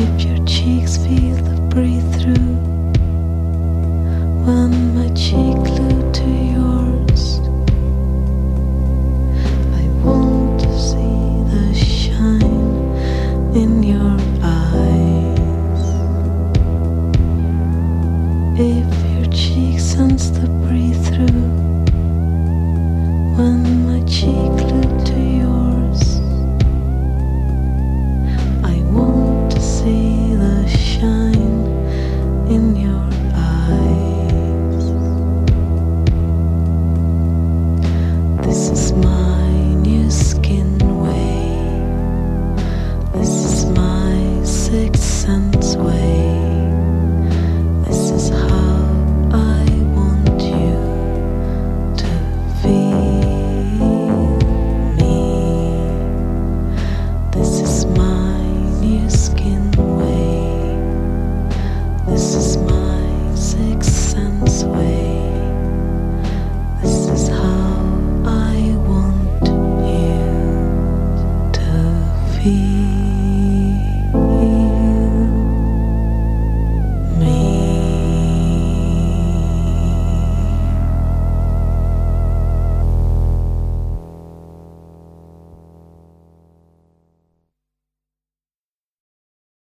If your cheeks feel the breathe through, when my cheek glued to yours, I want to see the shine in your eyes. If your cheek sends the breathe through, when my cheek glued to yours, I want to see the shine in your eyes. This is my new skin way. This is my sixth sense.